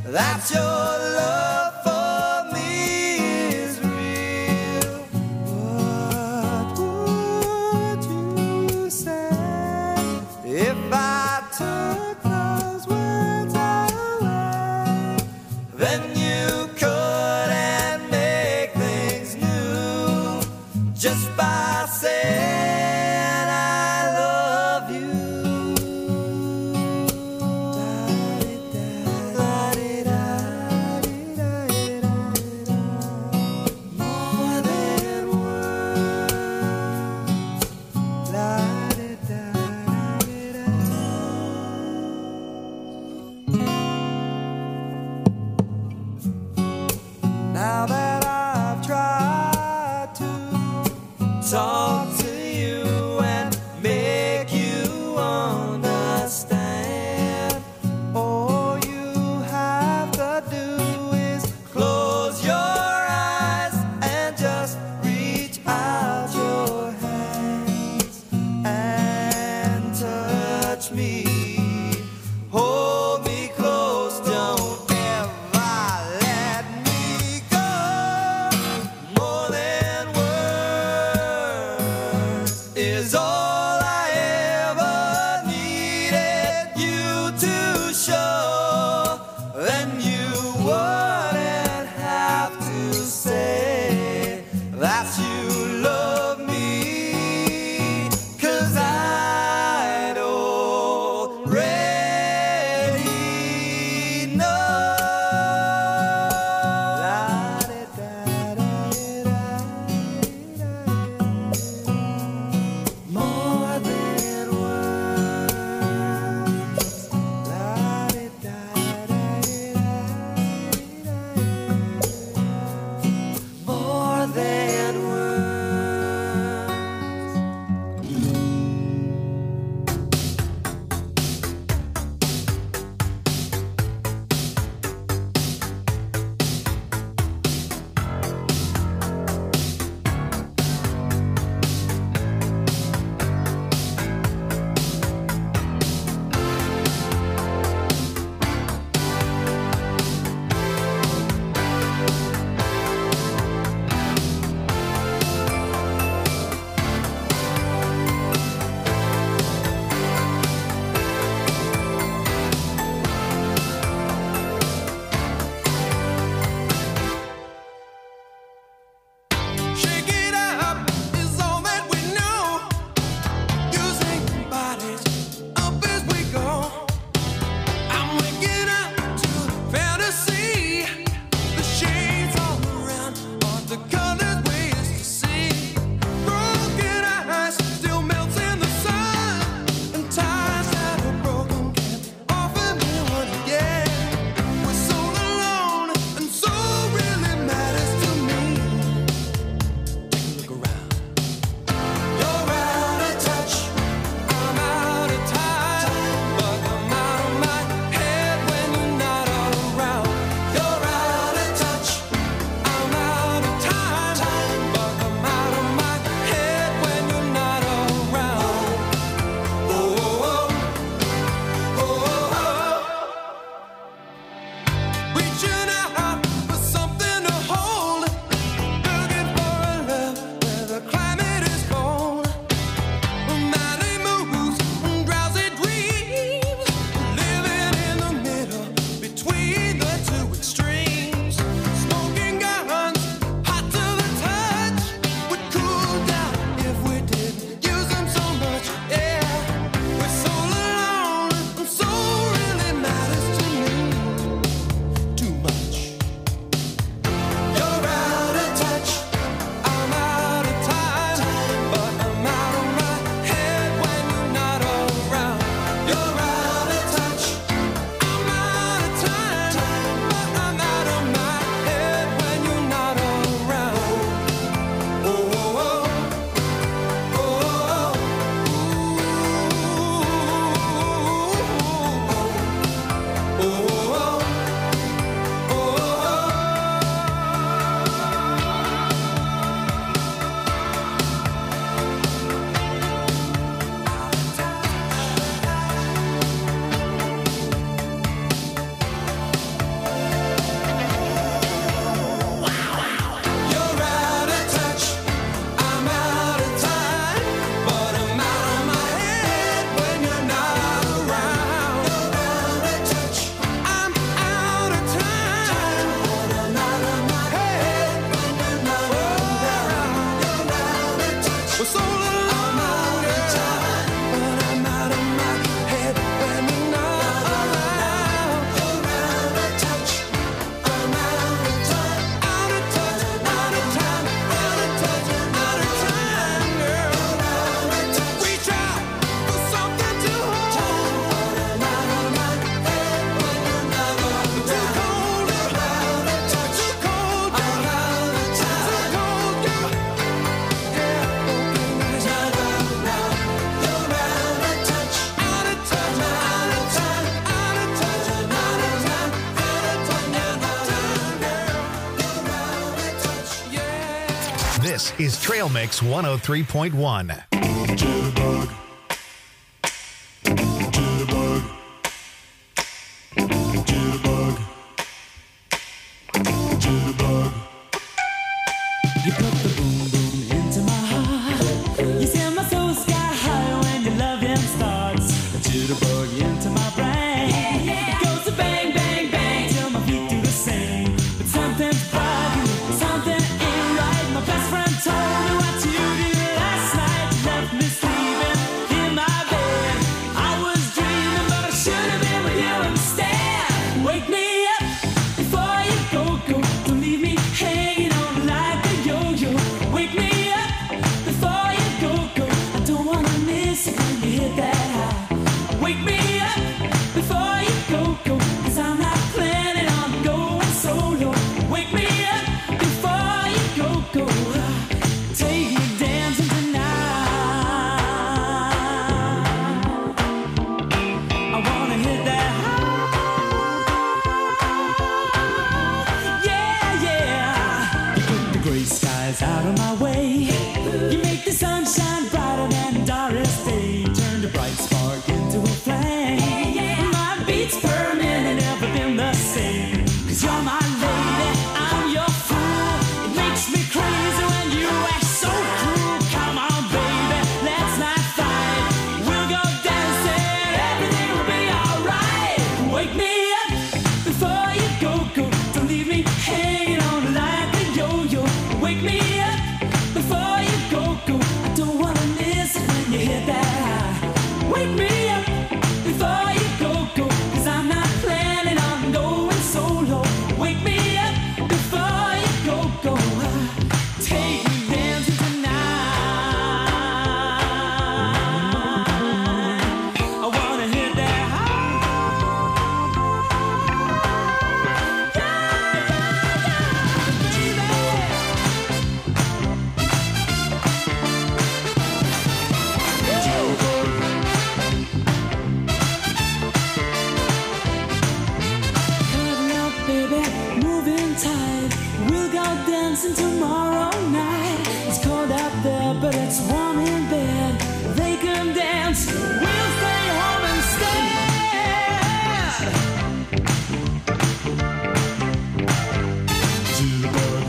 that your love for me is real. What would you say if I took those words away? Then you couldn't make things new just by saying I love you. La-di-da, la-di-da. This is Trail Mix 103.1. Jitterbug. Jitterbug. Jitterbug. Jitterbug. You put the boom boom into my heart. You send my soul sky high when your loving starts. A jitterbug into my brain. It goes to bang, bang, bang till my feet do the same. But something's bugging, something ain't right. My best friend told me what you did last night. You left me sleeping in my bed. I was dreaming, but I should have been with you instead. Wake me up before you go, go. Don't leave me hanging on like a yo-yo. Wake me up before you go, go. I don't wanna miss it when you hit that high. Wake me up before you go, go. 'Cause I'm not planning on going solo. Wake me up before you go, go. Take me dancing tonight. I wanna hit that high. Yeah, yeah. You put the gray skies out of my way. You make the sunshine brighter than Doris Day. Turn the bright spark into a flame. My beats per minute never been the same. 'Cause you're my lady, I'm your fool. It makes me crazy when you act so cruel. Come on, baby, let's not fight. We'll go dancing, everything will be alright. Wake me up before you go, go. Don't leave me hanging on like a yo-yo. Wake me up before you go, go. I don't wanna miss it when you hit that high. Wake me up before you go, go. 'Cause I'm not planning on going solo. Wake me up before you go, go. Take me dancing tonight. I wanna hit that high. Cuddle up, baby, moving tight. We'll go dancing tomorrow night. It's cold out there, but it's warm in bed. They can dance, we'll stay home instead. Jitterbug.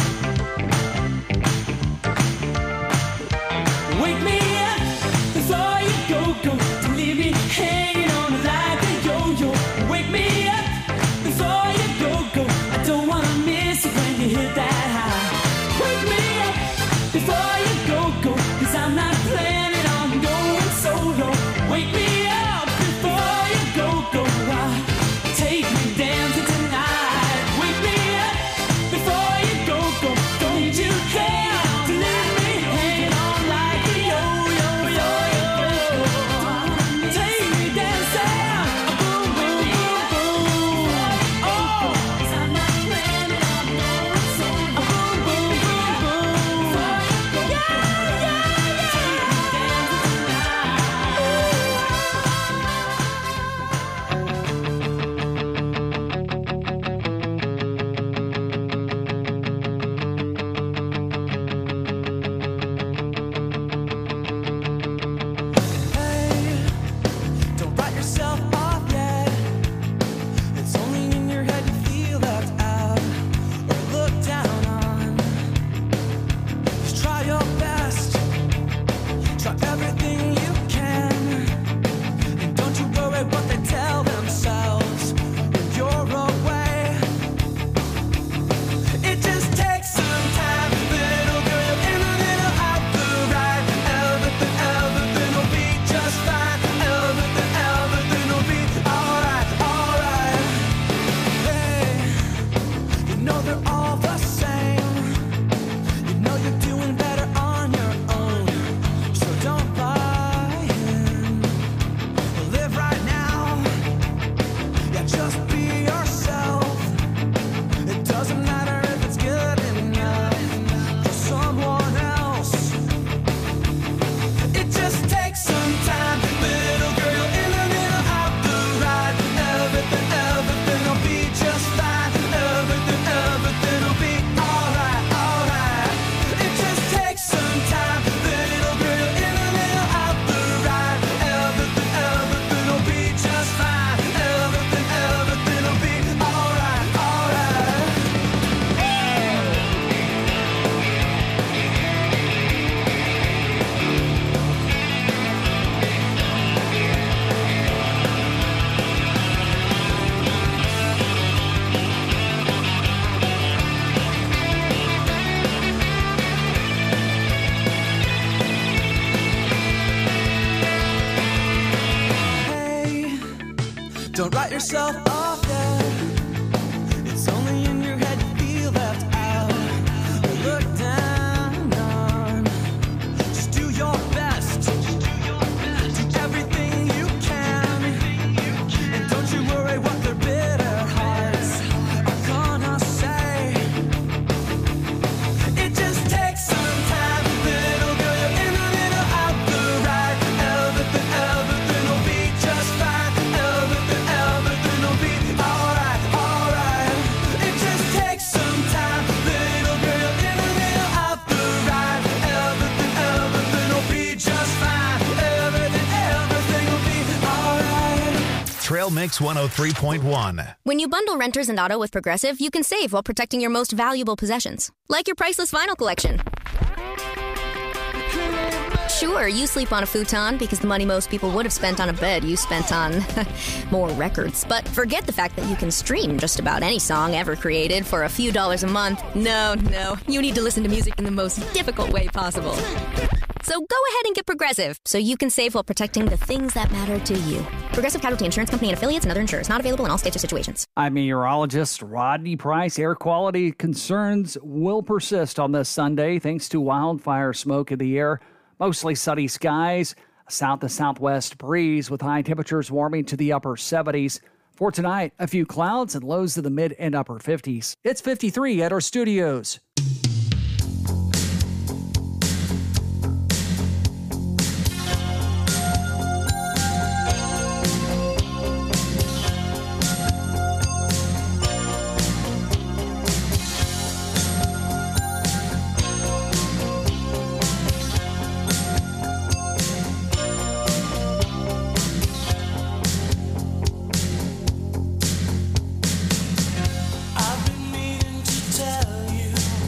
Wake me up before you go, go. Don't leave me hanging on like a yo-yo. Wake me up before you go, go. I don't wanna miss it when you hit that high. Wake me up before you go, go. 'Cause write yourself off, yeah. It's only in your head you feel left out or looked down on. Just do your best. Do everything you can. And don't you worry what their bitter hearts are gonna say. It just takes some time, little girl. You're in the middle of the ride. Everything will be just fine. Everything will be alright, alright. It just takes some time, little girl. You're in the middle of the ride. Everything will be just fine. Everything will be alright. Trail Mix 103.1. When you bundle renters and auto with Progressive, you can save while protecting your most valuable possessions, like your priceless vinyl collection. Sure, you sleep on a futon because the money most people would have spent on a bed you spent on more records. But forget the fact that you can stream just about any song ever created for a few dollars a month. No, you need to listen to music in the most difficult way possible. So go ahead and get Progressive so you can save while protecting the things that matter to you. Progressive Casualty Insurance Company and affiliates and other insurers. Not available in all states or situations. I'm meteorologist Rodney Price. Air quality concerns will persist on this Sunday thanks to wildfire smoke in the air. Mostly sunny skies, a south to southwest breeze with high temperatures warming to the upper 70s. For tonight, a few clouds and lows to the mid and upper 50s. It's 53 at our studios. I've been meaning to tell you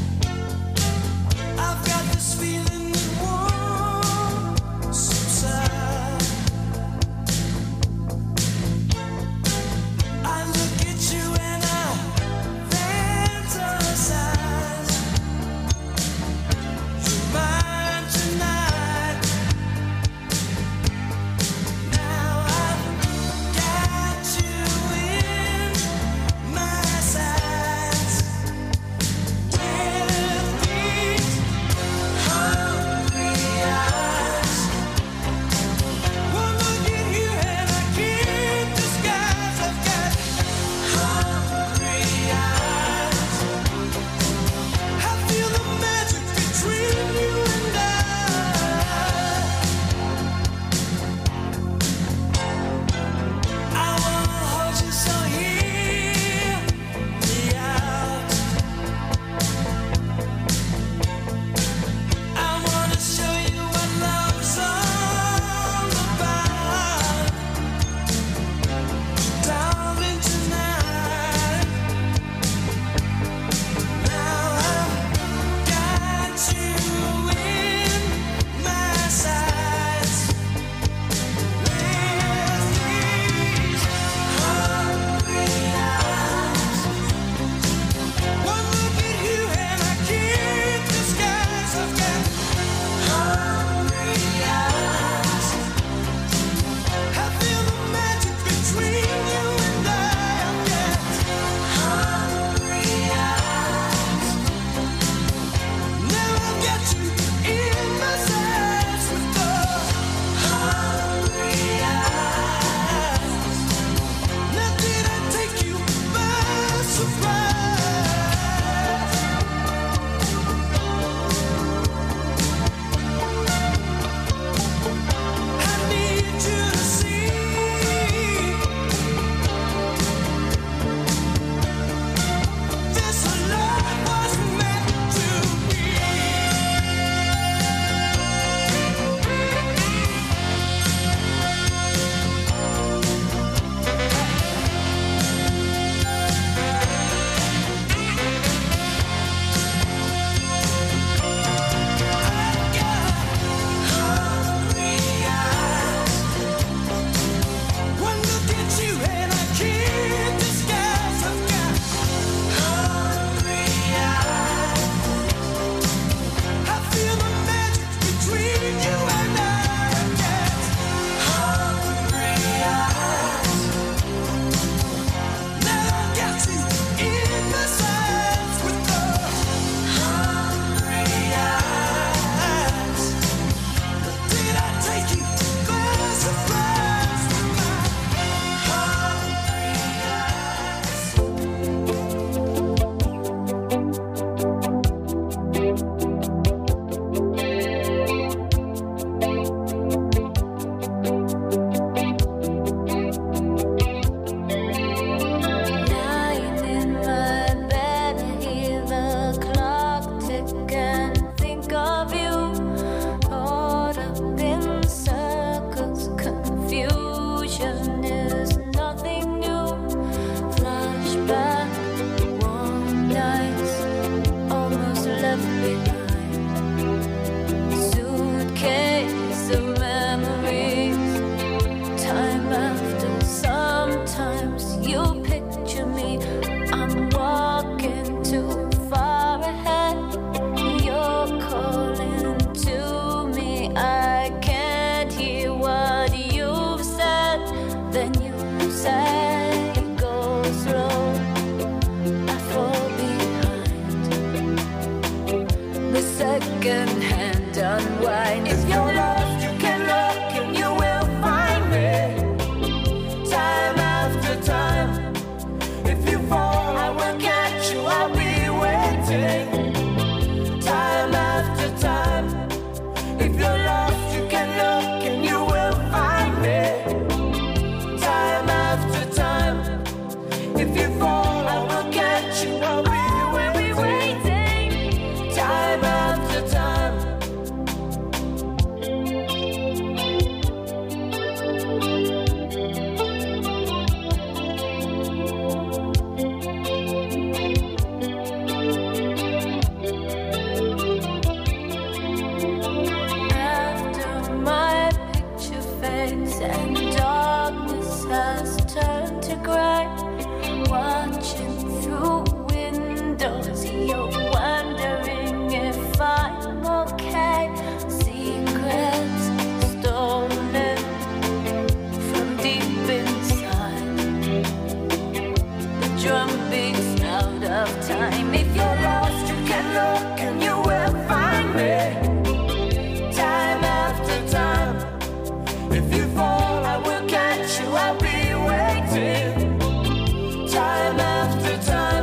drum beats out of time. If you're lost, you can look and you will find me. Time after time. If you fall, I will catch you. I'll be waiting. Time after time.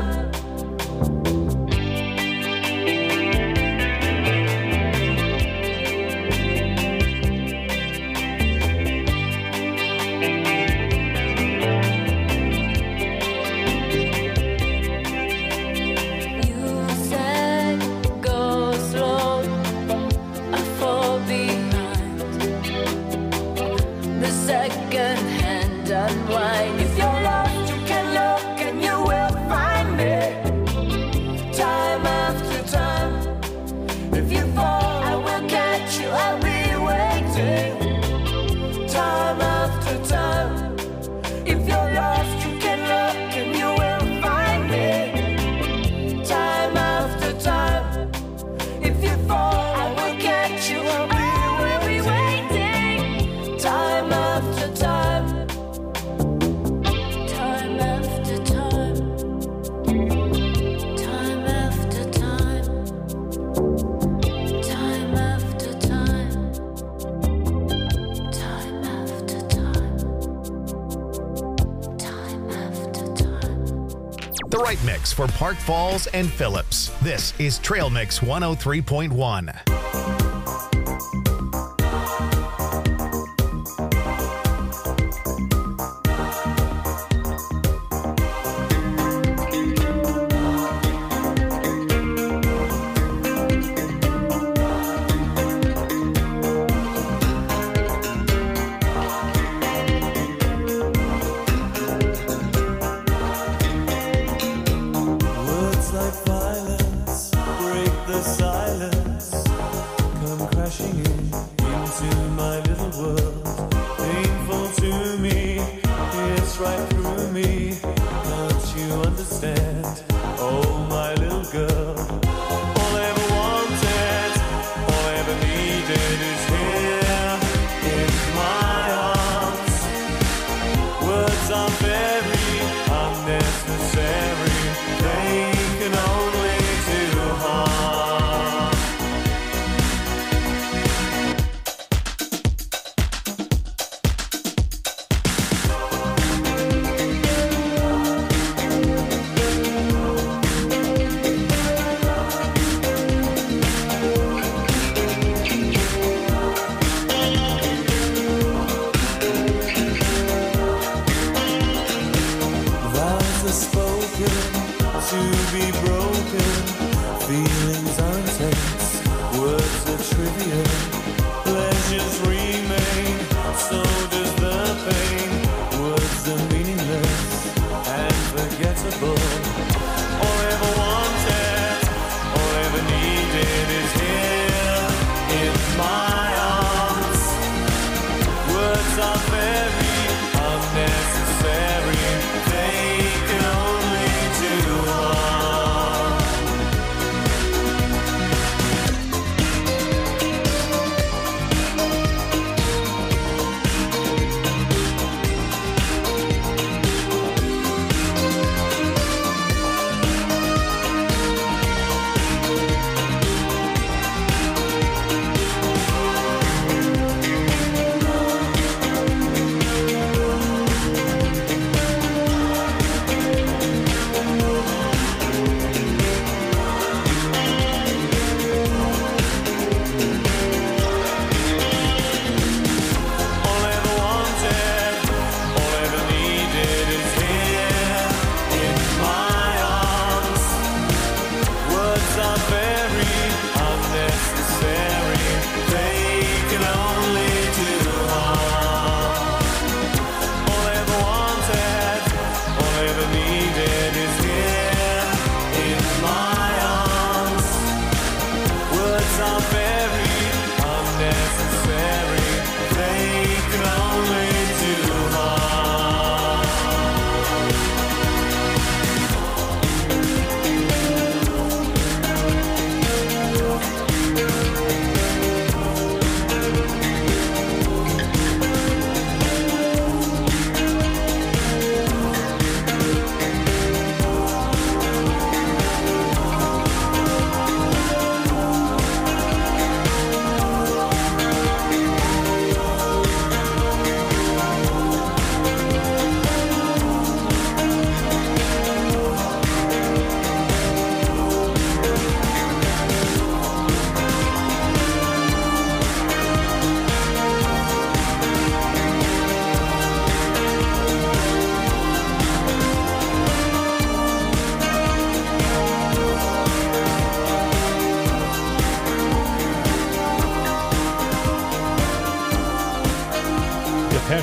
Unwind. If you're lost, you can look and you will find me. Time after time. If you fall, I will catch you. I'll be waiting. Time after time. If you're lost, you can look and you will find me. Time after time. If you fall, I will catch you. I'll be waiting. Time after time. The right mix for Park Falls and Phillips. This is Trail Mix 103.1.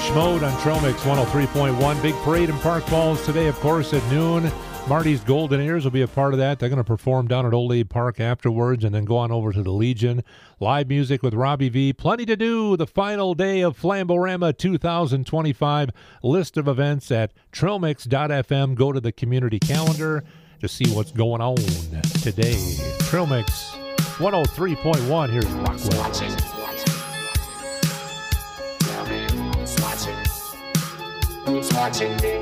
Depeche Mode on Trail Mix 103.1. Big parade in Park Falls today, of course, at noon. Marty's Golden Ears will be a part of that. They're going to perform down at Old Abe Park afterwards and then go on over to the Legion. Live music with Robbie V. Plenty to do. The final day of Flamborama 2025. List of events at trailmix.fm. Go to the community calendar to see what's going on today. Trail Mix 103.1. Here's Rockwell. Who's watching me?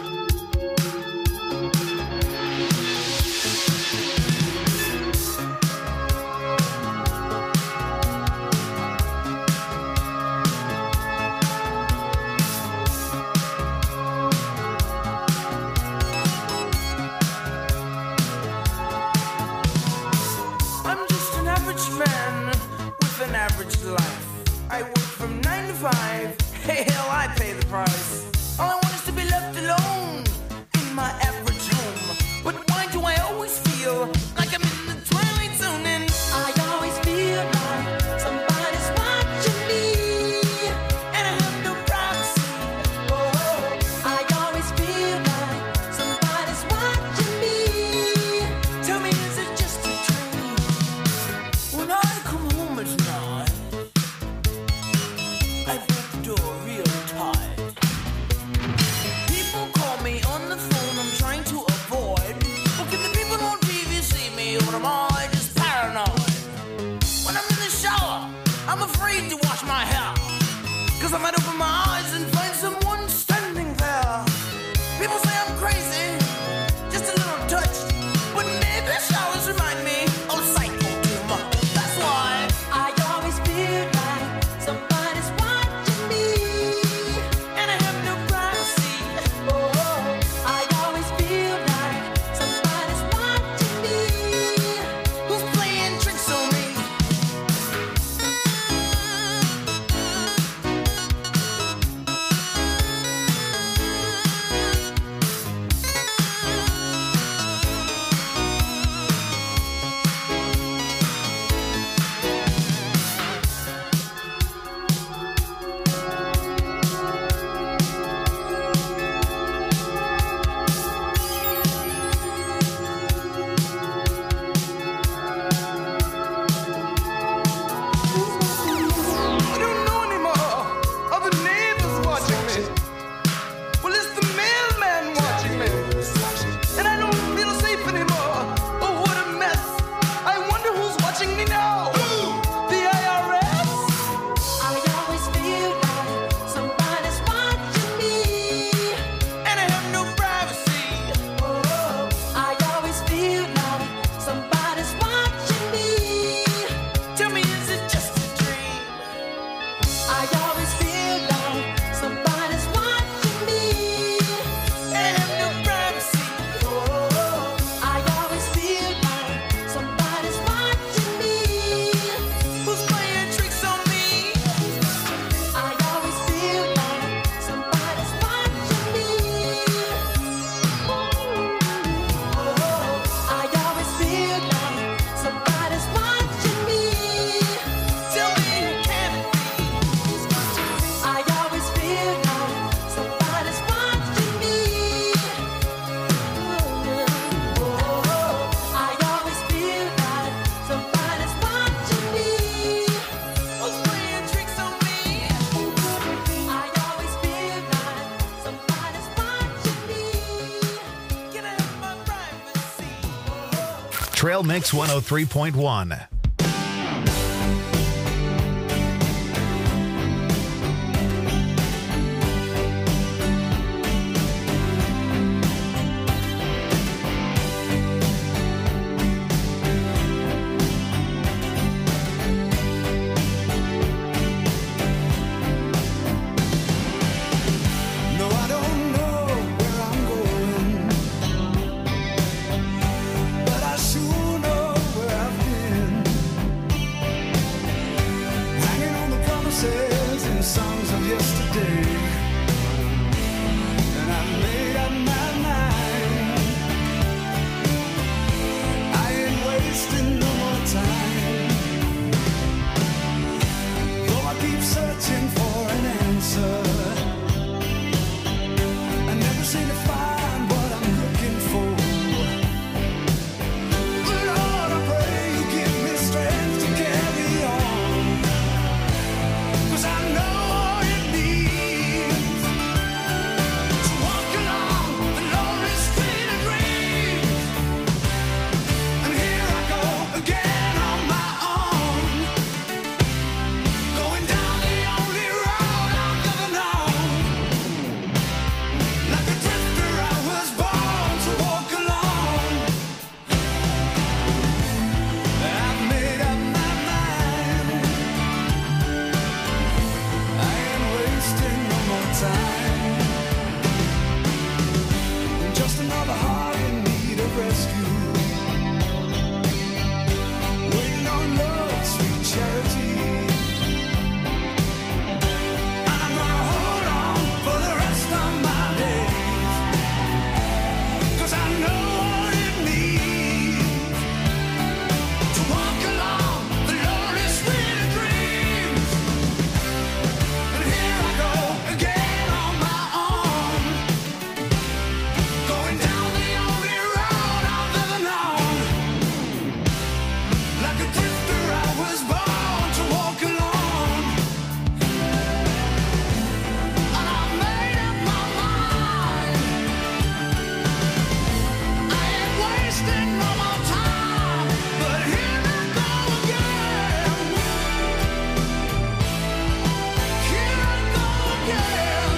I'm just an average man with an average life. I work from 9 to 5. Hey, hell, I pay the price. All I want is to be left alone in my average home. But why do I always feel like I'm in the twilight zone? And I always feel like somebody's watching me, and I have no privacy. Oh, I always feel like somebody's watching me. Tell me, is it just a dream? When I come home at night, I break the door real tight. People call me on the phone, I'm trying to avoid. But can the people on TV see me, or am I just paranoid? When I'm in the shower, I'm afraid to wash my hair, 'cause I might open my eyes and find someone standing there. People say I'm crazy, just a little touched, but maybe showers remind me of psycho too much. That's why I always feel like somebody's watching me, and I have no privacy. Oh, I always feel like somebody's watching me. Who's playing tricks on me? I don't know anymore. Are the neighbors watching me? Well, it's the mailman watching me. And I don't feel safe anymore. Oh, what a mess. I wonder who's watching me now. The IRS? I always feel like somebody's watching me, and I have no privacy. Oh, I always feel like somebody's watching me. Tell me, is it just a dream? I always feel like somebody's watching me, and I have no privacy. Oh, I always feel like somebody's watching me. Who's playing tricks on me? I always feel like somebody's watching me. Oh, I always feel like somebody's watching me. Tell me, can it be? I always feel like somebody's watching me. I always feel like somebody's watching me. Who's playing tricks on me? I always feel like somebody's watching me. Can I have my privacy? Trail Mix 103.1. No, I don't know where I'm going, but I sure know where I've been. rescue. Waiting on love, sweet charity. And I'm gonna hold on for the rest of my days, 'cause I know what it means to walk along the lonely street of dreams. And here I go again on my own, going down the only road I've ever known. Like a drifter, I was born to walk alone. And I made up my mind, I ain't wasting no more time. But here I go again, here I go again,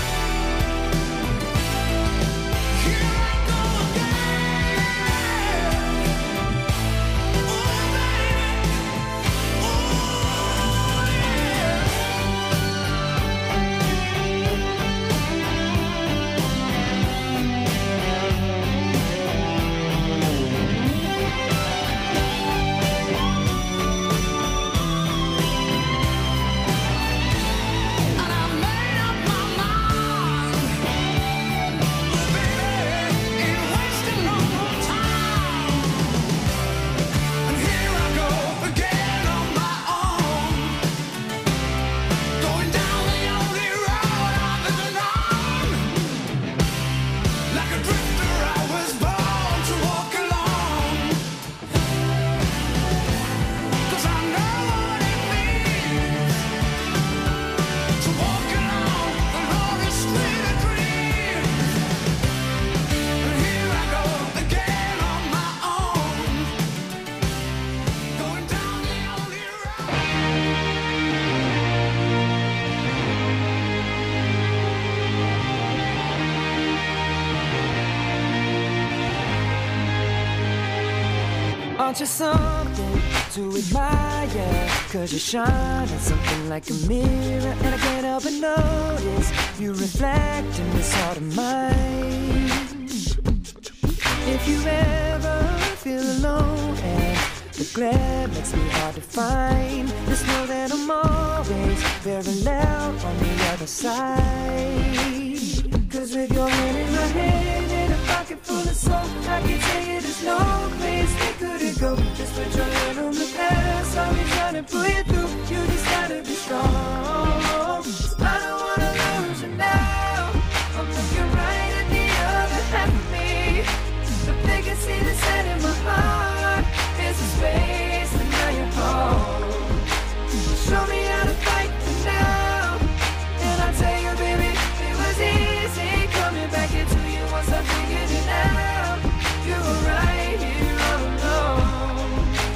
here I go again. Oh baby, oh yeah. And I made up my mind, oh baby, ain't wasting no more time. And here I go again on my own, going down the only road I've ever known. Like a drifter, I was born to walk alone, 'cause I know what it means to walk along the lonely street of dreams. And here I go again on my own, going down the only road. Aren't you something to admire? 'Cause you shine at something like a mirror, and I can't help but notice you reflect in this heart of mine. If you ever feel alone and the glare makes me hard to find, just know that I'm always very loud on the other side. 'Cause with your hand in my hand and a pocket full of soap, I can tell you there's no place we couldn't go. Just put your hand on the past, I'll be trying to pull you through. You just gotta be strong. I don't wanna lose you now. I'm looking right at the other half of me. The biggest see the set in my heart is a space, and now you're home. Show me how to fight for now, and I'll tell you, baby, it was easy coming back into you once I figured it out. You were right here all alone.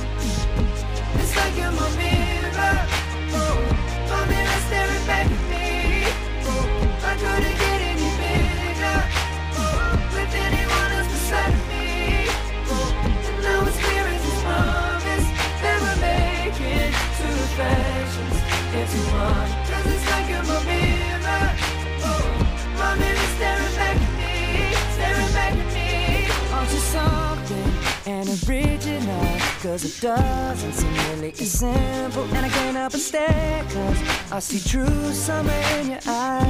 It's like you're my mirror, oh, my mirror staring back at me. Oh, I couldn't get any bigger, oh, with anyone else beside me. Oh, and now it's clear as this promise that we're making two reflections into one. 'Cause it's like you're my mirror, oh, my mirror staring back at me, staring back at me. Aren't you something and original? 'Cause it doesn't seem really as simple, and I can't help but stare, 'cause I see true summer in your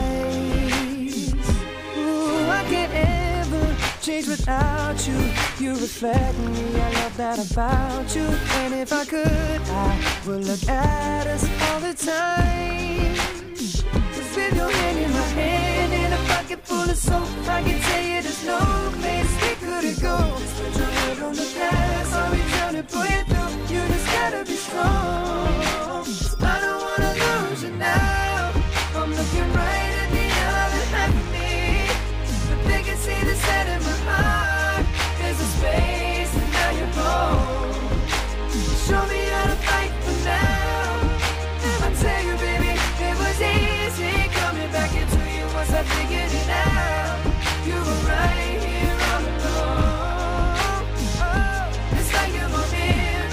eyes. Ooh, I can't ever change without you. You reflect me, I love that about you. And if I could, I would look at us all the time. 'Cause with your hand in my hand and a pocket full of soap, I can tell you there's no place we couldn't go. Just put your head on the past, I'll be trying to pull you through. You just gotta be strong. I don't wanna lose you now. I'm looking right at the other half of me. The biggest see the set in my heart is a space, and now you're home. Show me how to fight for now, and I tell you, baby, it was easy coming back into you once I figured it out. You were right here all alone. Oh, it's like you're my mirror,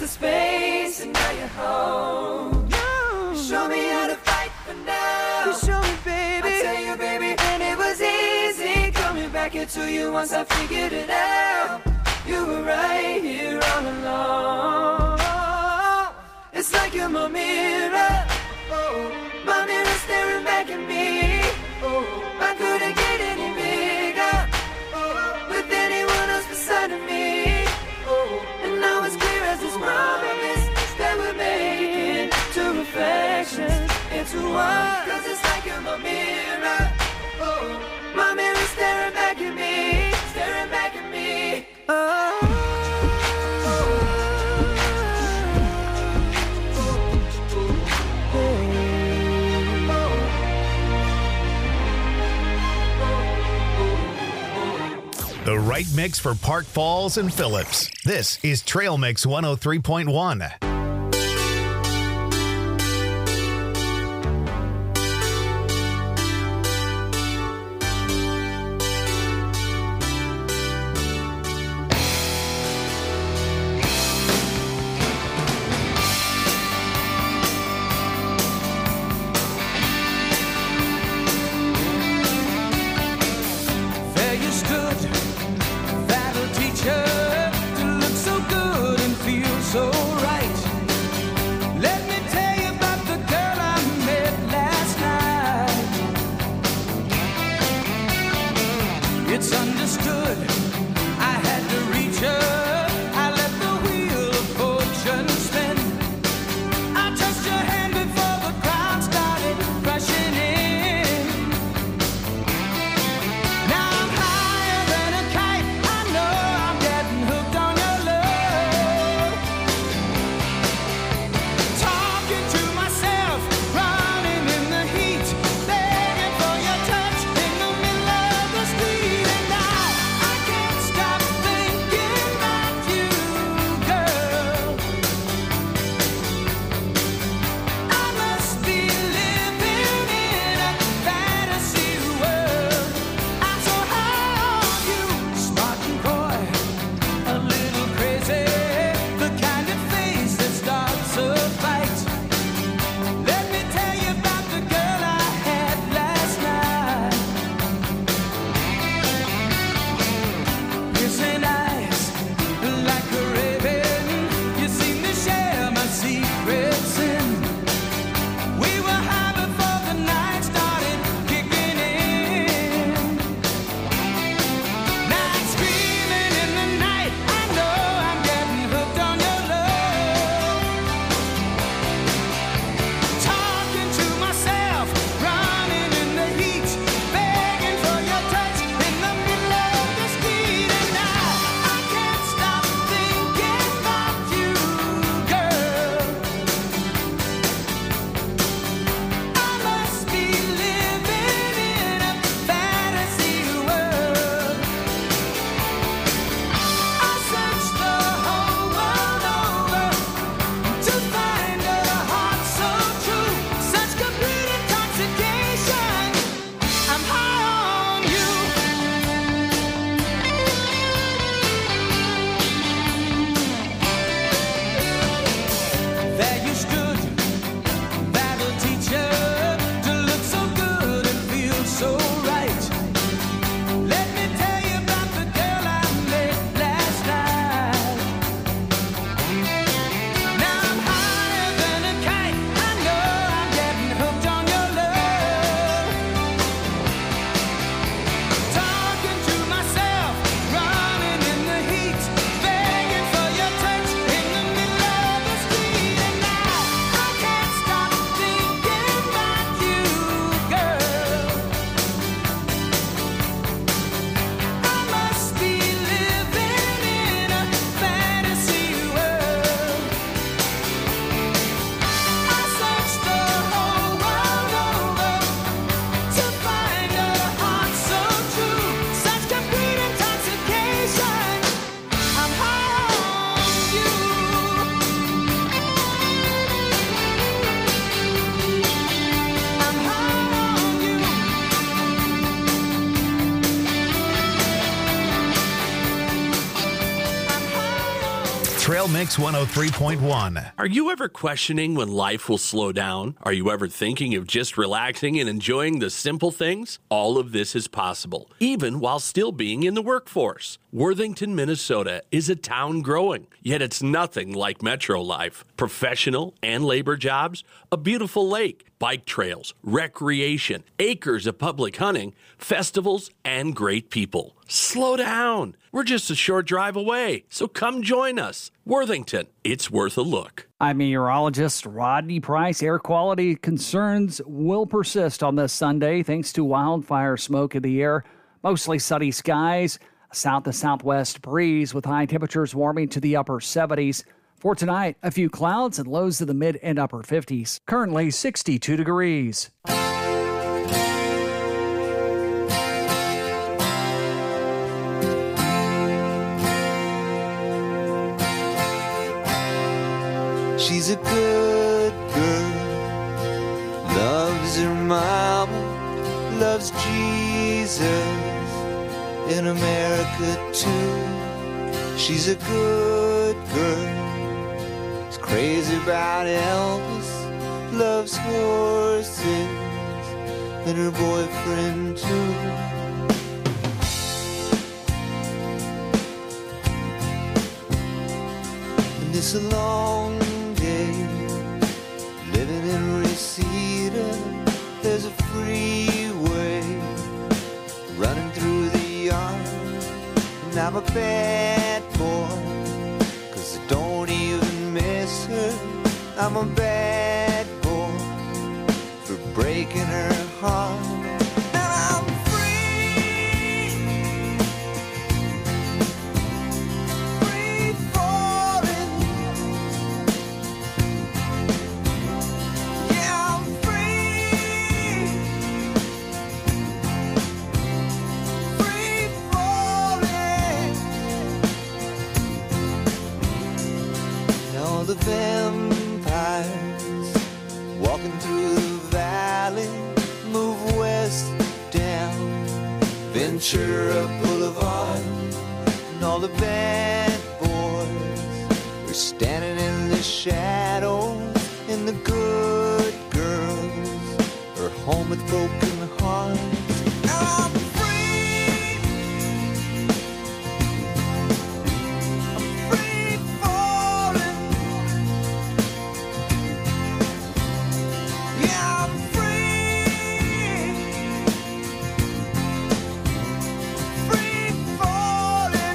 space, and now you're home. You show me how to fight for now. You show me, baby. I tell you, baby, and it was easy coming back into you once I figured it out. You were right here all along. It's like you're my mirror. Oh, my mirror staring back at me. Oh, I couldn't get any bigger. Oh, with anyone else beside of me. Oh, and now it's clear as this promise that we're making two reflections into one. 'Cause it's like you're my mirror. Oh, my mirror staring back at me, staring back at me. Oh. The right mix for Park Falls and Phillips. This is Trail Mix 103.1. There you stood, that'll teach her to look so good and feel so right. Trail Mix 103.1. Are you ever questioning when life will slow down? Are you ever thinking of just relaxing and enjoying the simple things? All of this is possible, even while still being in the workforce. Worthington, Minnesota is a town growing, yet it's nothing like metro life. Professional and labor jobs, a beautiful lake, bike trails, recreation, acres of public hunting, festivals, and great people. Slow down. We're just a short drive away, so come join us. Worthington, it's worth a look. I'm meteorologist Rodney Price. Air quality concerns will persist on this Sunday thanks to wildfire smoke in the air. Mostly sunny skies, a south to southwest breeze with high temperatures warming to the upper 70s. For tonight, a few clouds and lows to the mid and upper 50s. Currently 62 degrees. She's a good girl, loves her mama, loves Jesus, in America too. She's a good girl, is crazy about Elvis, loves horses, and her boyfriend too. And it's a long day, living in Reseda. There's a freeway running through the yard, and I'm a bad boy, 'cause I don't even miss her. I'm a bad boy for breaking her heart. And I'm free, free falling. Yeah, I'm free, free falling. Now the vampires walking through the valley move west down Ventura Boulevard, and all the bad boys are standing in the shadows, and the good girls are home with broken hearts. I'm free, I'm free falling. Yeah, I'm free, free falling.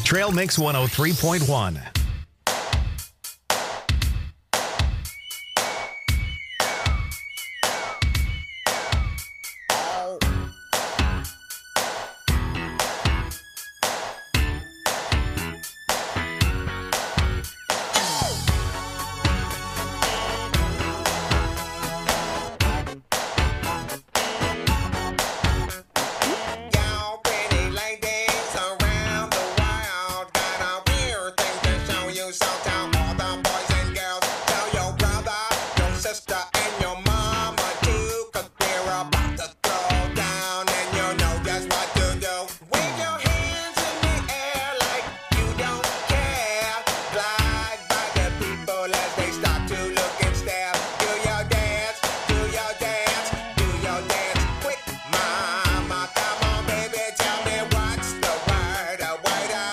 Trail Mix 103.1. Y'all pretty ladies around the world got a weird thing to show you. So tell all the boys and girls, tell your brother, your sister, and your mama too, 'cause we're about to throw down, and you know just what to do. Wave your hands in the air like you don't care. Glide by the people as they stop to look and stare. Do your dance, do your dance, do your dance quick, mama. Come on, baby, tell me what's the word up.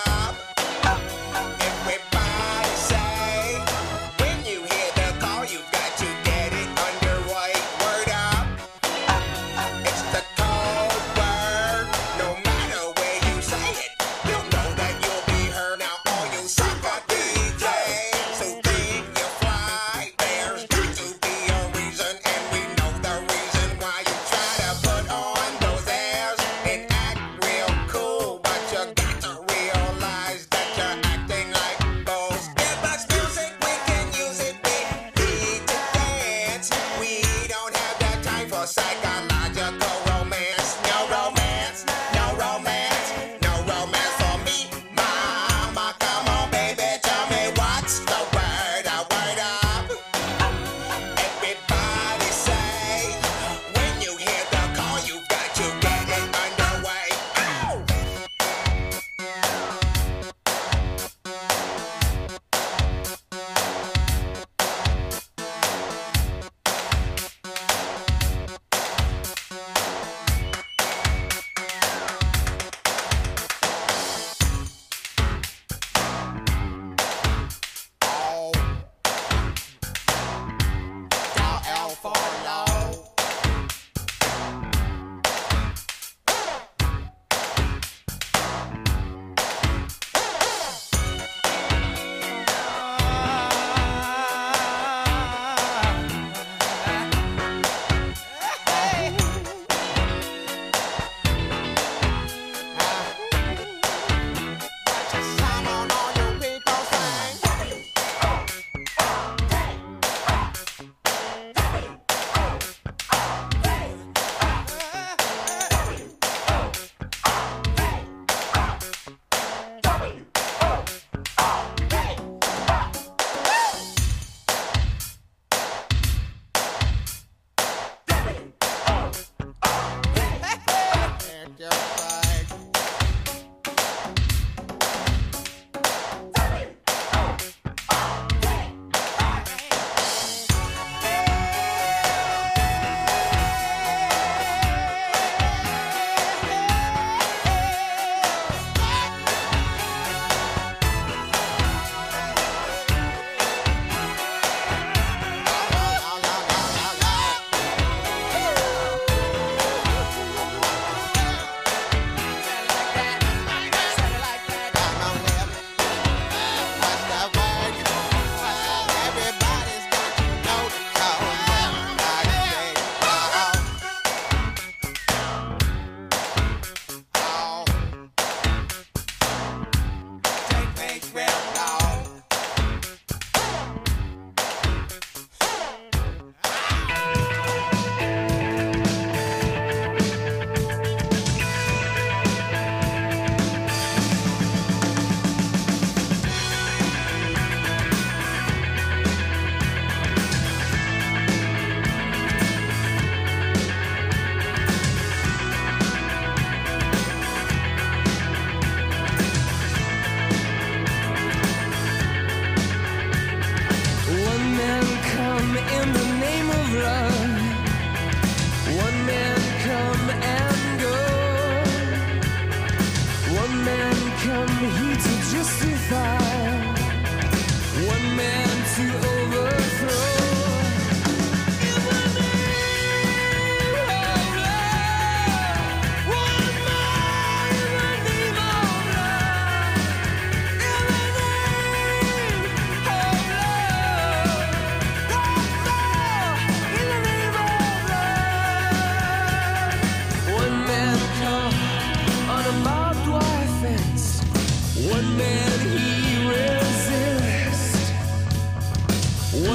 Everybody say, when you hear the call, you've got to get it underway. Word up. It's the code word. No matter where you say it, you'll know that you'll be heard. Now all you sucker DJs who think you're fly, there's got to be a reason, and we know the reason why you try to put on those airs and act real cool, but you got to realize that you're acting like fools. Give us music, we can use it. We need to dance. We don't have that time for psychological romance. No romance, no romance, no romance for me, mama. Come on, baby, tell me what's the word up. Everybody say, when you hear the call, you've got to get it underway. Ow! L for low. Come on, all you people sing.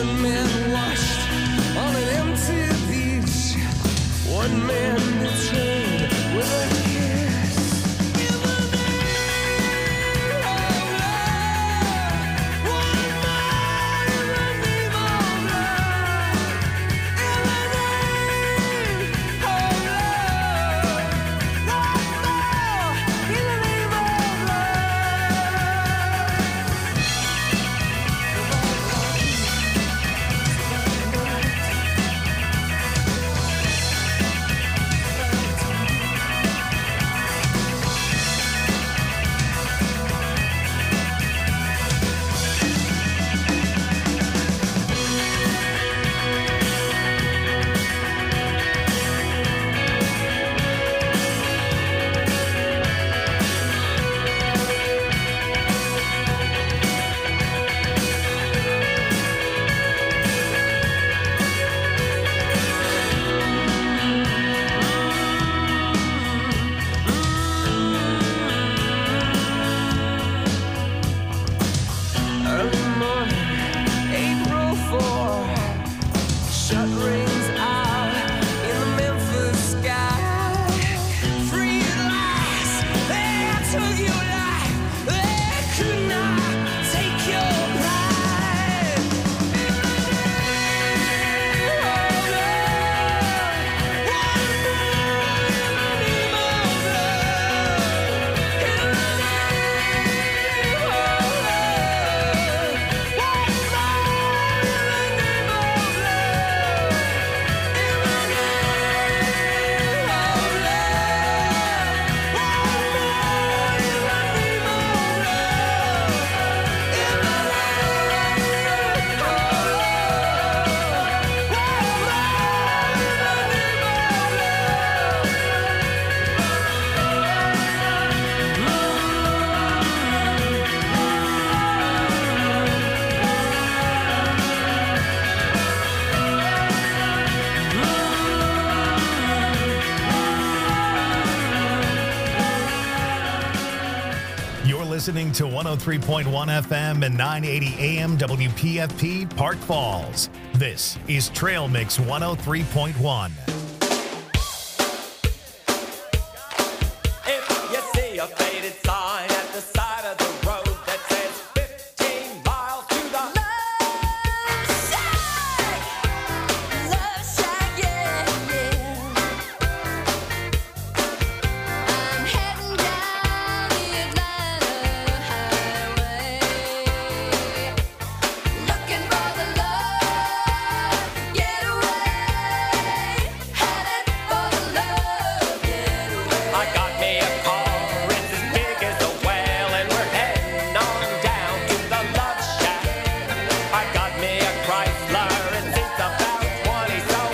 One man washed on an empty beach. One man betrayed with a kiss. In the name of love, one more in the name of love. In the name of love, one more in the name of early morning, April 4. Shut rings out in the Memphis sky. Free at last, they took your life. They could not take your pride. In the name of love, one more in the name of love. In the name of love, one more in the name of love. In the name of love, one more in the name of love. In the name of You're listening to 103.1 FM and 980 AM WPFP Park Falls. This is Trail Mix 103.1.